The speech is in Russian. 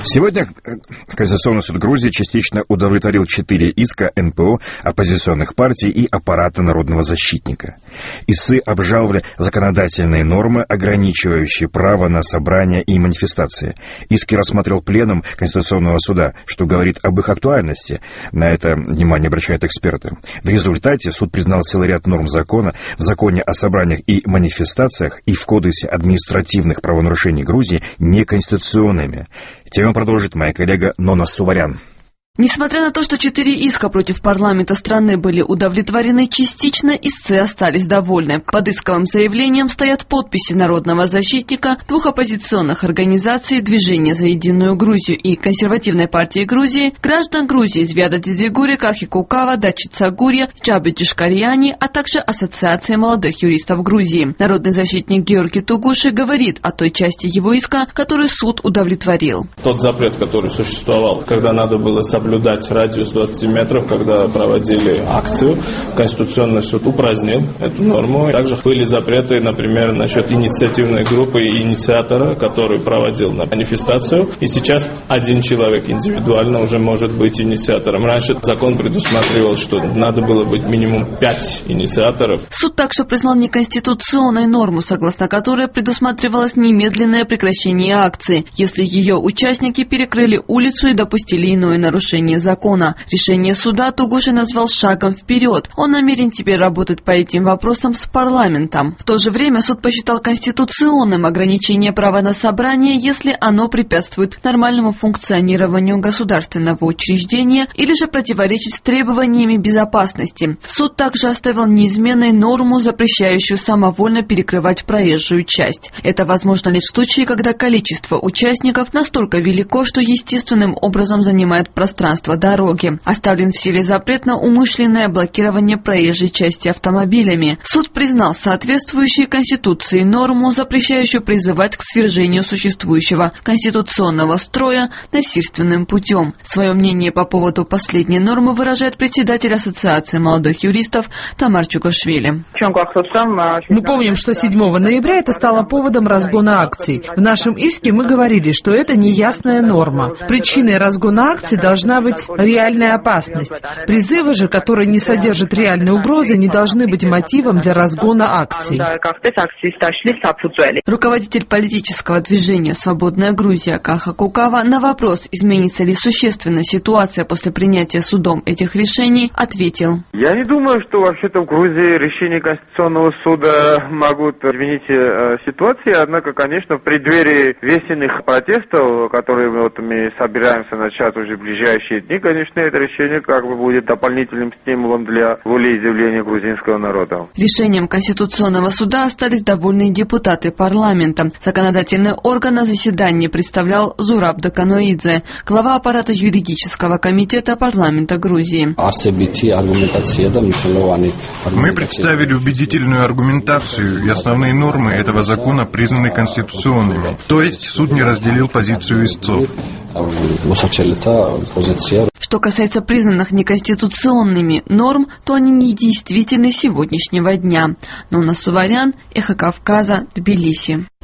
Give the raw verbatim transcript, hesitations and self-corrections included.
Сегодня Конституционный суд Грузии частично удовлетворил четыре иска эн пэ о, оппозиционных партий и аппарата народного защитника. Истцы обжаловали законодательные нормы, ограничивающие право на собрания и манифестации. Иски рассмотрел пленум Конституционного суда, что говорит об их актуальности. На это внимание обращают эксперты. В результате суд признал целый ряд норм закона в законе о собраниях и манифестациях и в Кодексе административных правонарушений Грузии неконституционными. Тему продолжит моя коллега Нона Суварян. Несмотря на то, что четыре иска против парламента страны были удовлетворены, частично истцы остались довольны. Под исковым заявлением стоят подписи народного защитника, двух оппозиционных организаций «Движение за единую Грузию» и «Консервативной партии Грузии», граждан Грузии Звяда Дидигури, Кахи Кукава, Дачица Гурья, Чабы Чишкарьяни, а также Ассоциация молодых юристов Грузии. Народный защитник Георгий Тугуши говорит о той части его иска, которую суд удовлетворил. Тот запрет, который существовал, когда надо было собрать соблюдать радиус двадцать метров, когда проводили акцию. Конституционный суд упразднил эту норму. Также были запреты, например, насчет инициативной группы и инициатора, который проводил манифестацию. И сейчас один человек индивидуально уже может быть инициатором. Раньше закон предусматривал, что надо было быть минимум пять инициаторов. Суд также признал неконституционной норму, согласно которой предусматривалось немедленное прекращение акции, если ее участники перекрыли улицу и допустили иное нарушение закона. Решение суда Тугуши назвал шагом вперед. Он намерен теперь работать по этим вопросам с парламентом. В то же время суд посчитал конституционным ограничение права на собрание, если оно препятствует нормальному функционированию государственного учреждения или же противоречит с требованиями безопасности. Суд также оставил неизменной норму, запрещающую самовольно перекрывать проезжую часть. Это возможно лишь в случае, когда количество участников настолько велико, что естественным образом занимает пространство дороги. Оставлен в силе запрет на умышленное блокирование проезжей части автомобилями. Суд признал соответствующие Конституции норму, запрещающую призывать к свержению существующего конституционного строя насильственным путем. Свое мнение по поводу последней нормы выражает председатель Ассоциации молодых юристов Тамар Чукашвили. Мы помним, что седьмого ноября это стало поводом разгона акций. В нашем иске мы говорили, что это неясная норма. Причиной разгона акций должна быть реальная опасность. Призывы же, которые не содержат реальной угрозы, не должны быть мотивом для разгона акций. Руководитель политического движения «Свободная Грузия» Каха Кукава на вопрос, изменится ли существенно ситуация после принятия судом этих решений, ответил. Я не думаю, что вообще-то в Грузии решения Конституционного суда могут изменить э, ситуацию, однако, конечно, в преддверии весенних протестов, которые вот мы собираемся начать уже в ближайшие дни, конечно, это решение как бы будет дополнительным стимулом для волеизъявления грузинского народа. Решением Конституционного суда остались довольны депутаты парламента. Законодательный орган на заседании представлял Зураб Даканоидзе, глава аппарата юридического комитета парламента Грузии. Мы представили убедительную аргументацию, и основные нормы этого закона признаны конституционными. То есть суд не разделил позицию истцов. Что касается признанных неконституционными норм, то они недействительны сегодняшнего дня. Нона Суварян, Эхо Кавказа, Тбилиси.